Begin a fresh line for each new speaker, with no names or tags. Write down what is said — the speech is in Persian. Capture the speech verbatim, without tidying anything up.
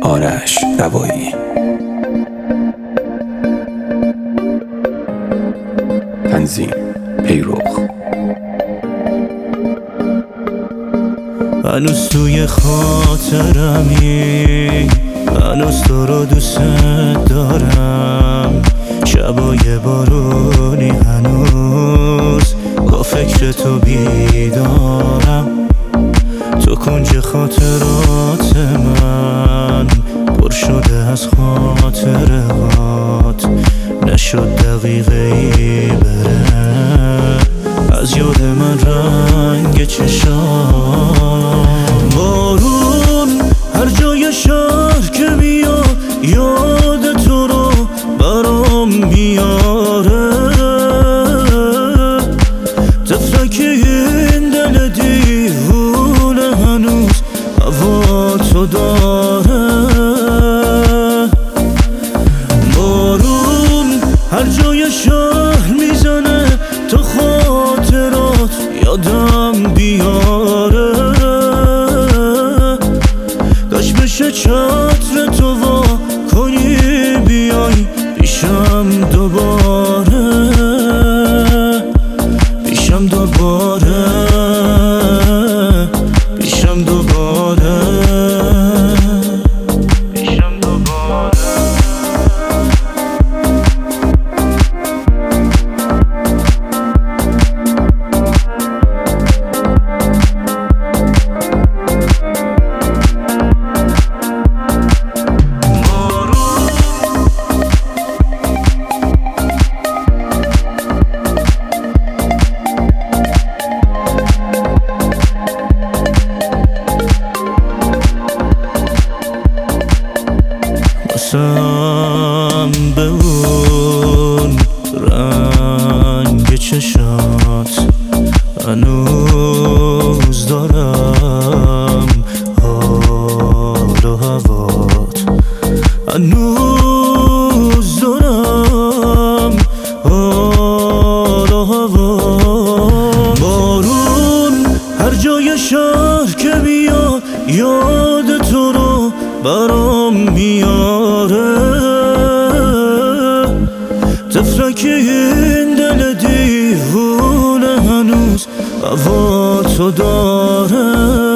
آرش دوایی. تنظیم پیروخ.
هنوز توی خاطرمی، هنوز تو رو دوست دارم. شبای بارونی هنوز با فکر تو بیدارم. تو کنج خاطرات من پر شده از خاطرات، نشد دقیقه ای بره از یاد من رنگ چشام. بارون هر جای شهر که میاد یاد تو رو برام میاره. تفرک این دل دیوونه هنوز هوا تو داره. بارون هر جای شهر میزنه تو خاطرات یادم بیاره. داشت بشه چتر تو وا کنی بیای پیشم دوباره، پیشم دوباره، پیشم دوباره، پیشم دوباره. باسم به اون رنگ چشات هنوز دارم حال و هوات، هنوز دارم حال و هوات. بارون هر جای شهر که میاد یاد تو رو برام میاره. تفرک این دل دیوونه هنوز هوا تو داره.